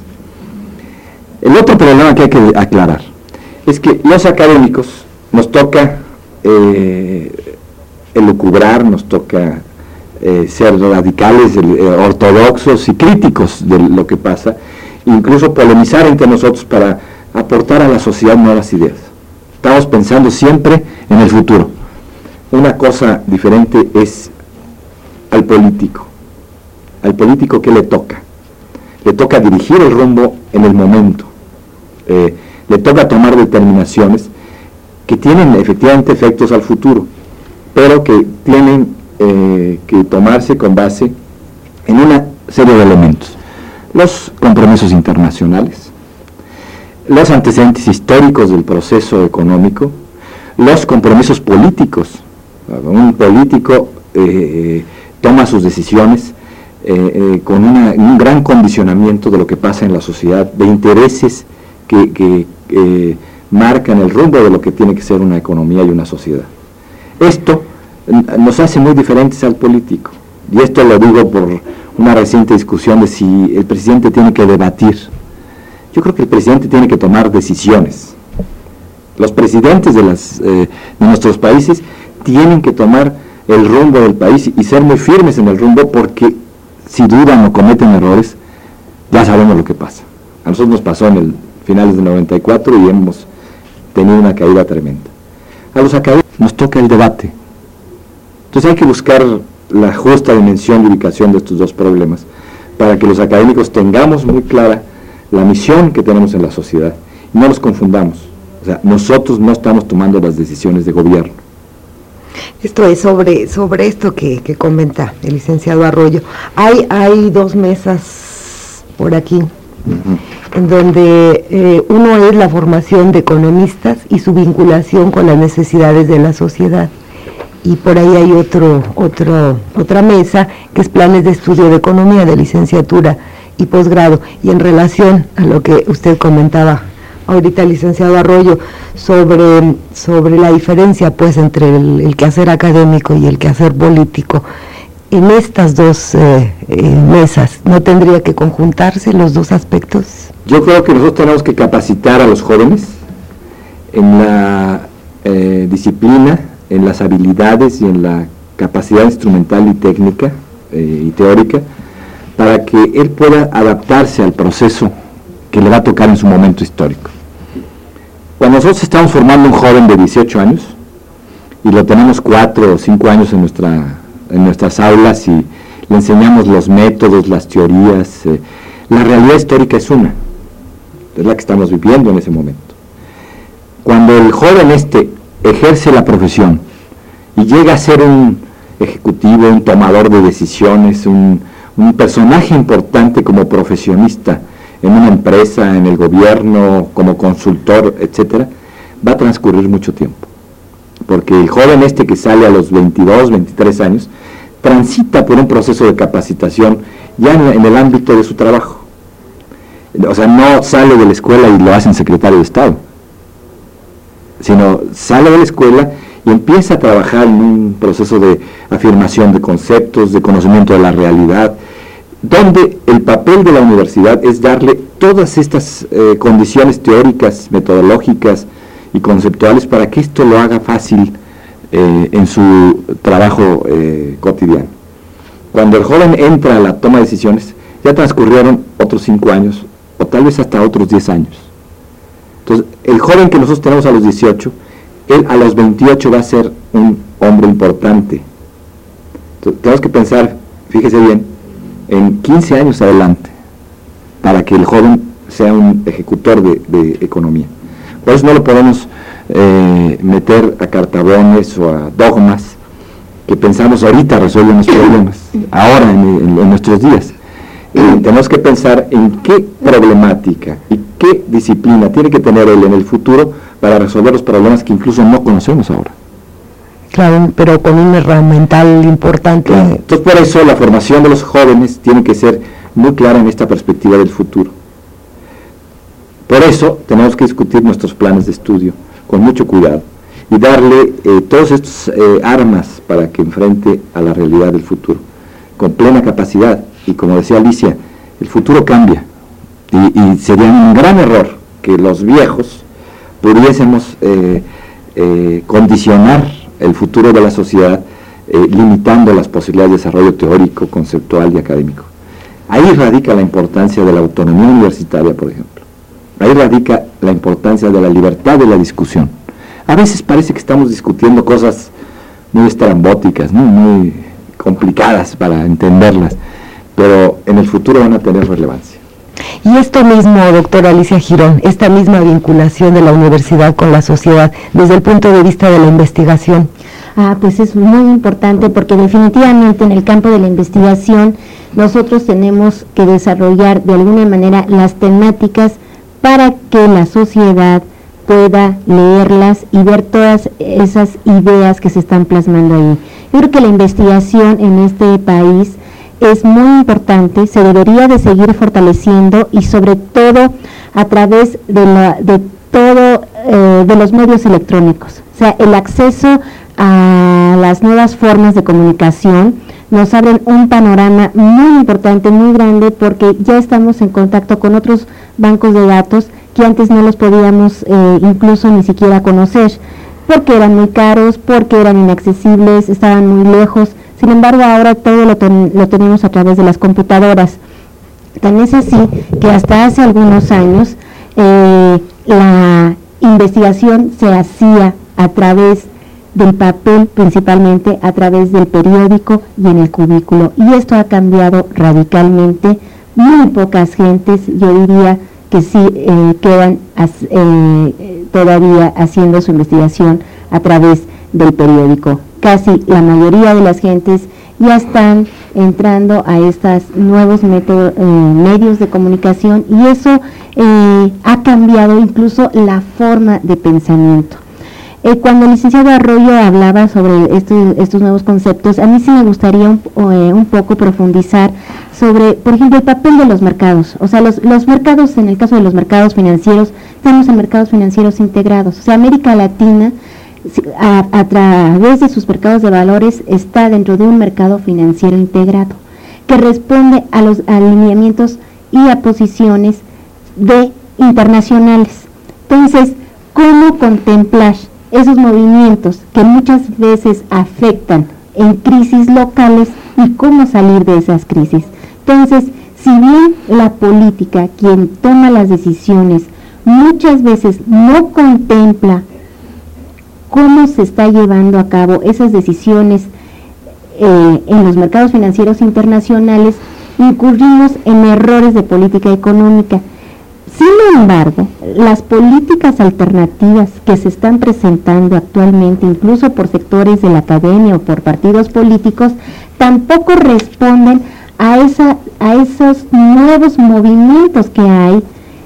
El otro problema que hay que aclarar es que los académicos nos toca eh, elucubrar, nos toca eh, ser radicales, eh, ortodoxos y críticos de lo que pasa, incluso polemizar entre nosotros para aportar a la sociedad nuevas ideas. Estamos pensando siempre en el futuro. Una cosa diferente es al político. Al político, ¿qué le toca? Le toca dirigir el rumbo en el momento. Eh, le toca tomar determinaciones que tienen efectivamente efectos al futuro, pero que tienen eh, que tomarse con base en una serie de elementos. Los compromisos internacionales, los antecedentes históricos del proceso económico, los compromisos políticos. Un político eh, toma sus decisiones eh, eh, con una, un gran condicionamiento de lo que pasa en la sociedad, de intereses que, que eh, marcan el rumbo de lo que tiene que ser una economía y una sociedad. Esto nos hace muy diferentes al político, y esto lo digo por una reciente discusión de si el presidente tiene que debatir. Yo creo que el presidente tiene que tomar decisiones. Los presidentes de, las, eh, de nuestros países tienen que tomar el rumbo del país y ser muy firmes en el rumbo, porque si dudan o cometen errores, ya sabemos lo que pasa. A nosotros nos pasó en el finales del noventa y cuatro y hemos tenido una caída tremenda. A los académicos nos toca el debate. Entonces hay que buscar la justa dimensión y ubicación de estos dos problemas para que los académicos tengamos muy clara la misión que tenemos en la sociedad y no nos confundamos. O sea, nosotros no estamos tomando las decisiones de gobierno. Esto es sobre, sobre esto que, que comenta el licenciado Arroyo. Hay, hay dos mesas por aquí, uh-huh. en donde eh, uno es la formación de economistas y su vinculación con las necesidades de la sociedad. Y por ahí hay otro, otro, otra mesa que es planes de estudio de economía, de licenciatura y posgrado. Y en relación a lo que usted comentaba ahorita, licenciado Arroyo, sobre, sobre la diferencia pues entre el, el quehacer académico y el quehacer político, en estas dos eh, eh, mesas, ¿no tendría que conjuntarse los dos aspectos? Yo creo que nosotros tenemos que capacitar a los jóvenes en la eh, disciplina, en las habilidades y en la capacidad instrumental y técnica eh, y teórica, para que él pueda adaptarse al proceso que le va a tocar en su momento histórico. Cuando nosotros estamos formando un joven de dieciocho años, y lo tenemos cuatro o cinco años en, nuestra, en nuestras aulas, y le enseñamos los métodos, las teorías, eh, la realidad histórica es una, es la que estamos viviendo en ese momento. Cuando el joven este ejerce la profesión y llega a ser un ejecutivo, un tomador de decisiones, un, un personaje importante como profesionista en una empresa, en el gobierno, como consultor, etcétera, va a transcurrir mucho tiempo. Porque el joven este que sale a los veintidós, veintitrés años, transita por un proceso de capacitación ya en, en el ámbito de su trabajo. O sea, no sale de la escuela y lo hacen secretario de Estado, sino sale de la escuela y empieza a trabajar en un proceso de afirmación de conceptos, de conocimiento de la realidad, donde el papel de la universidad es darle todas estas eh, condiciones teóricas, metodológicas y conceptuales para que esto lo haga fácil eh, en su trabajo eh, cotidiano. Cuando el joven entra a la toma de decisiones, ya transcurrieron otros cinco años, o tal vez hasta otros diez años. Entonces, el joven que nosotros tenemos a los dieciocho, él a los veintiocho va a ser un hombre importante. Entonces, tenemos que pensar, fíjese bien, en quince años adelante, para que el joven sea un ejecutor de, de economía. Por eso no lo podemos eh, meter a cartabones o a dogmas que pensamos ahorita resuelven los problemas, ahora en, en, en nuestros días. Eh, tenemos que pensar en qué problemática y qué disciplina tiene que tener él en el futuro para resolver los problemas que incluso no conocemos ahora. Claro, pero con un herramental importante. Claro. Entonces, por eso la formación de los jóvenes tiene que ser muy clara en esta perspectiva del futuro. Por eso tenemos que discutir nuestros planes de estudio con mucho cuidado y darle eh, todos estos eh, armas para que enfrente a la realidad del futuro, con plena capacidad. Y como decía Alicia, el futuro cambia, y, y sería un gran error que los viejos pudiésemos eh, eh, condicionar el futuro de la sociedad eh, limitando las posibilidades de desarrollo teórico, conceptual y académico. Ahí radica la importancia de la autonomía universitaria, por ejemplo. Ahí radica la importancia de la libertad de la discusión. A veces parece que estamos discutiendo cosas muy estrambóticas, ¿no? Muy complicadas para entenderlas, pero en el futuro van a tener relevancia. Y esto mismo, doctora Alicia Girón, esta misma vinculación de la universidad con la sociedad desde el punto de vista de la investigación. Ah, pues es muy importante porque definitivamente en el campo de la investigación nosotros tenemos que desarrollar de alguna manera las temáticas para que la sociedad pueda leerlas y ver todas esas ideas que se están plasmando ahí. Yo creo que la investigación en este país es muy importante, se debería de seguir fortaleciendo y sobre todo a través de, la, de todo, eh, de los medios electrónicos. O sea, el acceso a las nuevas formas de comunicación nos abren un panorama muy importante, muy grande, porque ya estamos en contacto con otros bancos de datos que antes no los podíamos eh, incluso ni siquiera conocer, porque eran muy caros, porque eran inaccesibles, estaban muy lejos. Sin embargo, ahora todo lo, ten, lo tenemos a través de las computadoras. Tan es así que hasta hace algunos años eh, la investigación se hacía a través del papel, principalmente a través del periódico y en el cubículo. Y esto ha cambiado radicalmente. Muy pocas gentes, yo diría que sí eh, quedan as, eh, todavía haciendo su investigación a través del periódico. Casi la mayoría de las gentes ya están entrando a estos nuevos métodos, eh, medios de comunicación, y eso eh, ha cambiado incluso la forma de pensamiento. Eh, cuando el licenciado Arroyo hablaba sobre estos, estos nuevos conceptos, a mí sí me gustaría un, eh, un poco profundizar sobre, por ejemplo, el papel de los mercados. O sea, los, los mercados, en el caso de los mercados financieros, estamos en mercados financieros integrados. O sea, América Latina, a, a través de sus mercados de valores, está dentro de un mercado financiero integrado, que responde a los alineamientos y a posiciones de internacionales. Entonces, ¿cómo contemplar esos movimientos que muchas veces afectan en crisis locales y cómo salir de esas crisis? Entonces, si bien la política, quien toma las decisiones, muchas veces no contempla cómo se está llevando a cabo esas decisiones eh, en los mercados financieros internacionales, incurrimos en errores de política económica. Sin embargo, las políticas alternativas que se están presentando actualmente, incluso por sectores de la academia o por partidos políticos, tampoco responden a, esa, a esos nuevos movimientos que hay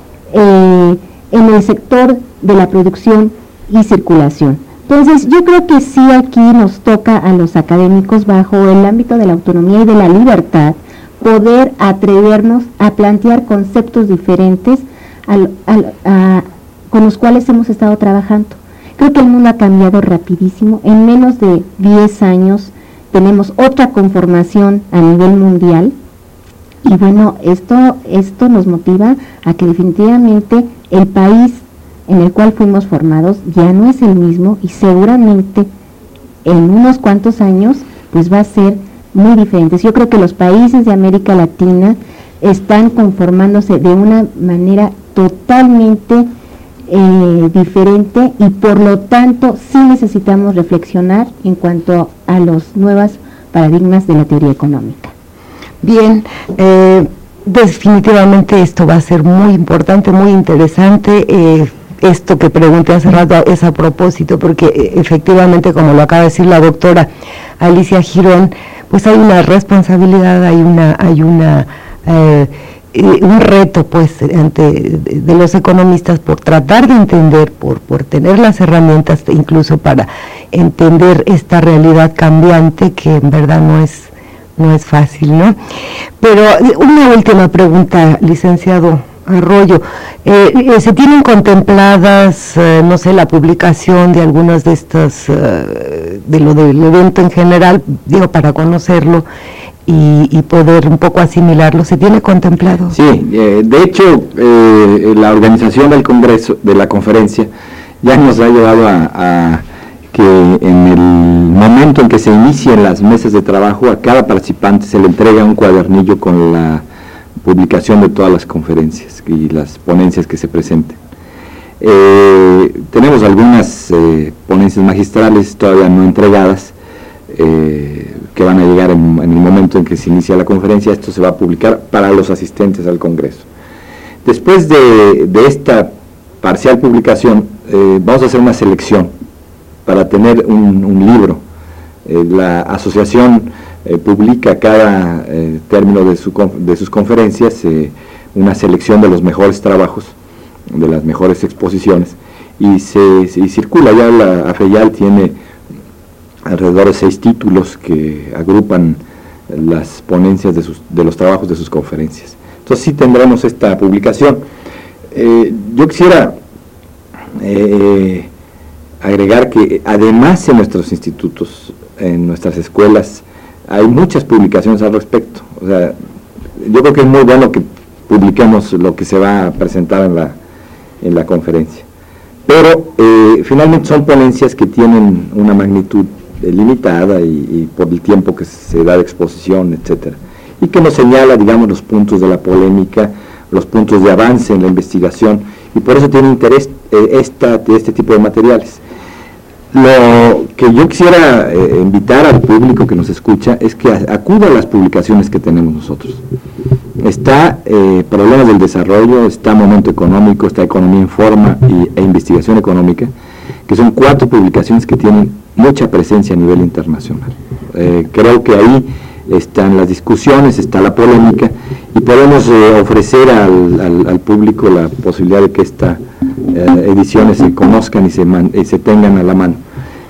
eh, en el sector de la producción y circulación. Entonces, yo creo que sí aquí nos toca a los académicos, bajo el ámbito de la autonomía y de la libertad, poder atrevernos a plantear conceptos diferentes Al, al, a, con los cuales hemos estado trabajando. Creo que el mundo ha cambiado rapidísimo. En menos de diez años tenemos otra conformación a nivel mundial, y bueno, esto, esto nos motiva a que definitivamente el país en el cual fuimos formados ya no es el mismo, y seguramente en unos cuantos años pues va a ser muy diferente. Yo creo que los países de América Latina están conformándose de una manera totalmente eh, diferente, y por lo tanto sí necesitamos reflexionar en cuanto a los nuevos paradigmas de la teoría económica. Bien, eh, definitivamente esto va a ser muy importante, muy interesante. Eh, esto que pregunté hace rato es a propósito, porque eh, efectivamente, como lo acaba de decir la doctora Alicia Girón, pues hay una responsabilidad, hay una, hay una eh, un reto pues ante de, de los economistas, por tratar de entender, por, por tener las herramientas incluso para entender esta realidad cambiante, que en verdad no es, no es fácil, ¿no? Pero una última pregunta, licenciado Arroyo. Eh, eh, ¿Se tienen contempladas, eh, no sé, la publicación de algunas de estas, eh, de lo del evento en general, digo, para conocerlo y, y poder un poco asimilarlo? ¿Se tiene contemplado? Sí, eh, de hecho, eh, la organización del Congreso, de la conferencia, ya nos ha llevado a, a que en el momento en que se inician las mesas de trabajo, a cada participante se le entrega un cuadernillo con la publicación de todas las conferencias y las ponencias que se presenten. Eh, tenemos algunas eh, ponencias magistrales todavía no entregadas, eh, que van a llegar en, en el momento en que se inicia la conferencia. Esto se va a publicar para los asistentes al Congreso. Después de, de esta parcial publicación, eh, vamos a hacer una selección para tener un, un libro. Eh, la asociación eh, publica cada eh, término de, su, de sus conferencias eh, una selección de los mejores trabajos, de las mejores exposiciones, y se, se y circula. Ya la AFEYAL tiene alrededor de seis títulos que agrupan las ponencias de, sus, de los trabajos de sus conferencias. Entonces sí tendremos esta publicación. Eh, yo quisiera eh, agregar que además en nuestros institutos, en nuestras escuelas, hay muchas publicaciones al respecto. O sea, yo creo que es muy bueno que publiquemos lo que se va a presentar en la, en la conferencia. Pero eh, finalmente son ponencias que tienen una magnitud eh, limitada y, y por el tiempo que se da de exposición, etcétera, y que nos señala, digamos, los puntos de la polémica, los puntos de avance en la investigación, y por eso tiene interés eh, esta, este tipo de materiales. Lo que yo quisiera eh, invitar al público que nos escucha es que acuda a las publicaciones que tenemos nosotros. Está eh, Problemas del Desarrollo, está Momento Económico, está Economía en Forma y, e Investigación Económica, que son cuatro publicaciones que tienen mucha presencia a nivel internacional. Eh, creo que ahí están las discusiones, está la polémica, y podemos eh, ofrecer al, al, al público la posibilidad de que estas eh, ediciones se conozcan y se, man, y se tengan a la mano.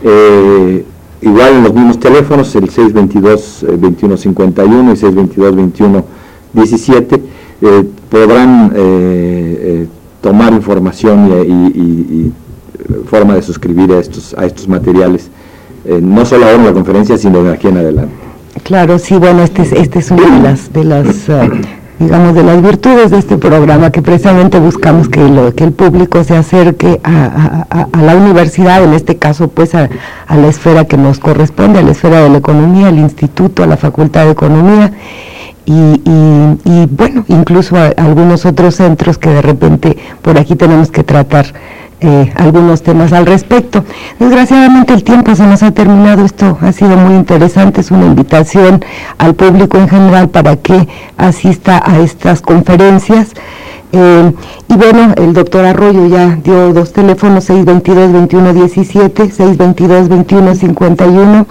Eh, igual en los mismos teléfonos, el seis veintidós, veintiuno cincuenta y uno y seis veintidós, veintiuno diecisiete, eh, podrán eh, eh, tomar información y, y, y forma de suscribir a estos, a estos materiales, eh, no solo ahora en la conferencia, sino de aquí en adelante. Claro, sí, bueno, este es, este es una de las, de las uh, digamos, de las virtudes de este programa, que precisamente buscamos que, lo, que el público se acerque a, a, a la universidad, en este caso, pues, a, a la esfera que nos corresponde, a la esfera de la economía, al instituto, a la Facultad de Economía, y, y, y bueno, incluso a, a algunos otros centros que de repente por aquí tenemos que tratar Eh, algunos temas al respecto. Desgraciadamente el tiempo se nos ha terminado. Esto ha sido muy interesante, es una invitación al público en general para que asista a estas conferencias. Eh, y bueno, el doctor Arroyo ya dio dos teléfonos, seis veintidós, veintiuno diecisiete, seis veintidós, veintiuno cincuenta y uno,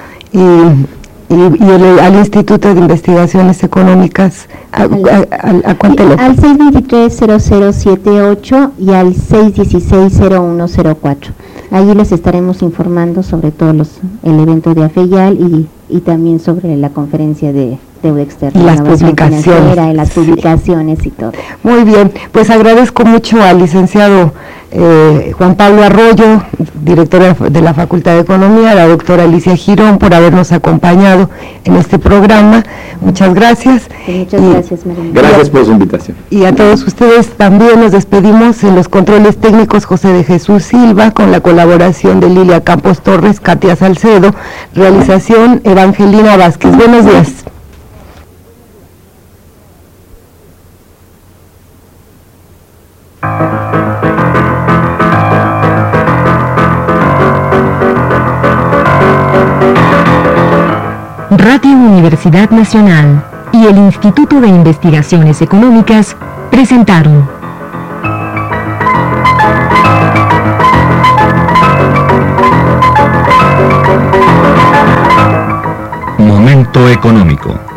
y y, y el, al Instituto de Investigaciones Económicas, ¿a, a, a, a cuál teléfono? Al seis veintitrés, cero cero siete ocho y al seis dieciséis, cero uno cero cuatro. Allí les estaremos informando sobre todo los, el evento de AFEYAL y, y también sobre la conferencia de deuda externa, y las publicaciones, y las publicaciones sí. y todo. Muy bien, pues agradezco mucho al licenciado eh, Juan Pablo Arroyo, director de la Facultad de Economía, a la doctora Alicia Girón, por habernos acompañado en este programa. Muchas gracias. Pues muchas y, gracias, María. Gracias por su invitación. Y a todos ustedes también nos despedimos. En los controles técnicos, José de Jesús Silva, con la colaboración de Lilia Campos Torres, Katia Salcedo, realización Evangelina Vázquez. Buenos días. Radio Universidad Nacional y el Instituto de Investigaciones Económicas presentaron Momento Económico.